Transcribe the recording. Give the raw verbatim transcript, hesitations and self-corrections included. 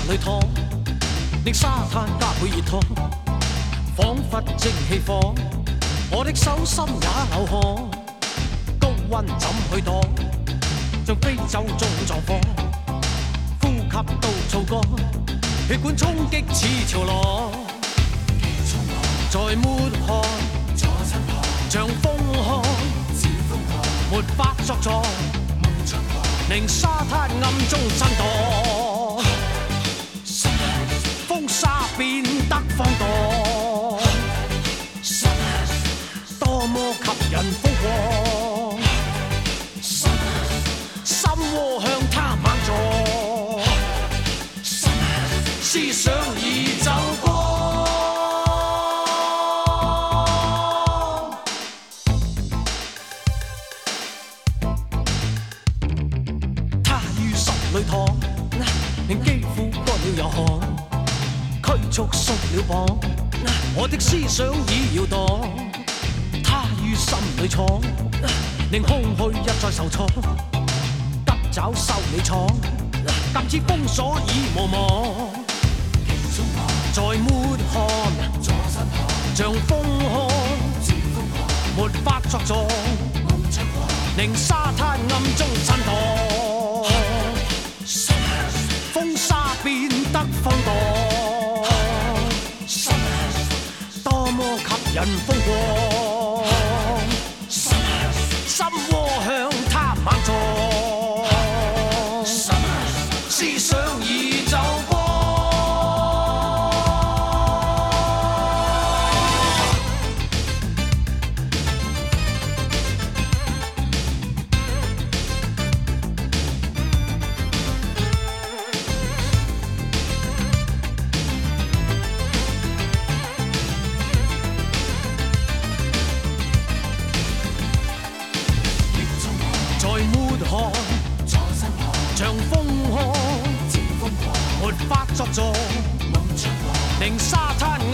里躺，令沙灘加倍熱燙，彷彿蒸氣火，我的手心也流汗。高溫怎去擋？像非洲中撞火，呼吸到燥乾，血管衝擊似潮浪，在抹汗，像風寒，沒法作狀，令沙灘暗中震盪，風沙變得放蕩，多麼吸引瘋狂，心窩向他猛撞，思想已走光。他於心裏躺，令肌膚乾了有汗，拘束鬆了綁，我的思想已搖盪。他於心裏闖，令空虛一再受挫，急找修理廠，禁止封鎖已無望，在抹汗，像風寒，沒法作狀，令沙灘暗中震盪，風沙變得放蕩，多麼吸引瘋狂，心窩向他猛撞，思想已走光。在抹汗，像風寒，沒法作狀，令沙灘